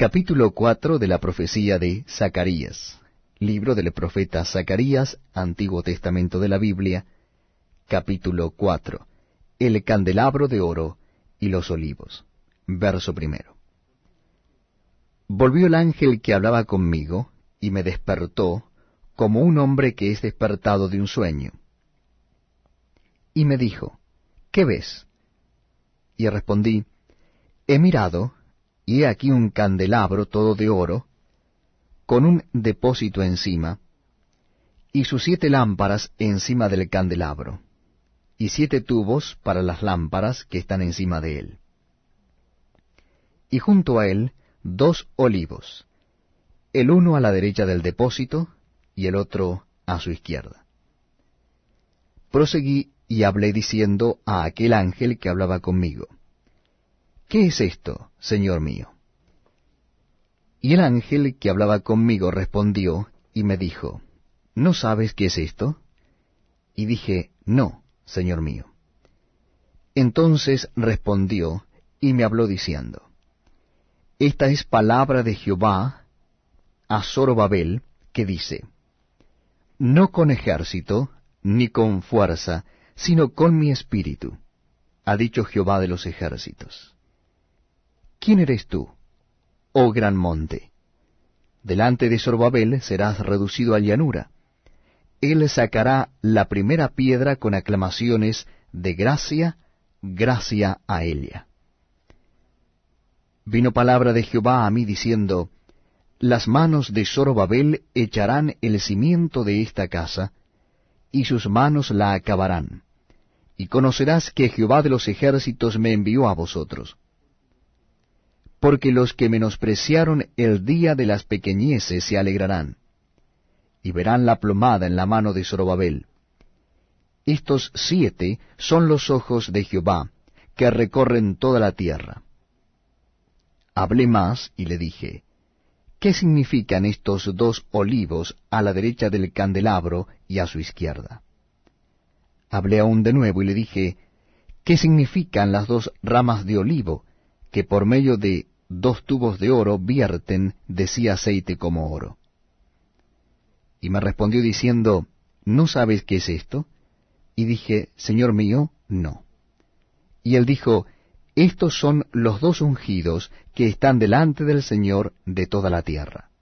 Capítulo 4 de la profecía de Zacarías. Libro del profeta Zacarías, Antiguo Testamento de la Biblia. Capítulo 4. El candelabro de oro y los olivos. Verso primero. Volvió el ángel que hablaba conmigo, y me despertó, como un hombre que es despertado de un sueño. Y me dijo, ¿qué ves? Y respondí, he mirado, y he aquí un candelabro todo de oro, con un depósito encima, y sus 7 lámparas encima del candelabro, y 7 tubos para las lámparas que están encima de él. Y junto a él 2 olivos, el uno a la derecha del depósito, y el otro a su izquierda. Proseguí y hablé diciendo a aquel ángel que hablaba conmigo, ¿qué es esto, Señor mío? Y el ángel que hablaba conmigo respondió y me dijo, ¿no sabes qué es esto? Y dije, no, Señor mío. Entonces respondió y me habló diciendo, esta es palabra de Jehová a Zorobabel, que dice, no con ejército, ni con fuerza, sino con mi espíritu, ha dicho Jehová de los ejércitos. ¿Quién eres tú, oh gran monte? Delante de Zorobabel serás reducido a llanura. Él sacará la primera piedra con aclamaciones de gracia, gracia a ella. Vino palabra de Jehová a mí diciendo, las manos de Zorobabel echarán el cimiento de esta casa, y sus manos la acabarán. Y conocerás que Jehová de los ejércitos me envió a vosotros. Porque los que menospreciaron el día de las pequeñeces se alegrarán, y verán la plomada en la mano de Zorobabel. Estos 7 son los ojos de Jehová, que recorren toda la tierra. Hablé más y le dije, ¿qué significan estos 2 olivos a la derecha del candelabro y a su izquierda? Hablé aún de nuevo y le dije, ¿qué significan las 2 ramas de olivo, que por medio de 2 tubos de oro vierten de sí aceite como oro? Y me respondió diciendo, ¿no sabes qué es esto? Y dije, Señor mío, no. Y él dijo, estos son los 2 ungidos que están delante del Señor de toda la tierra.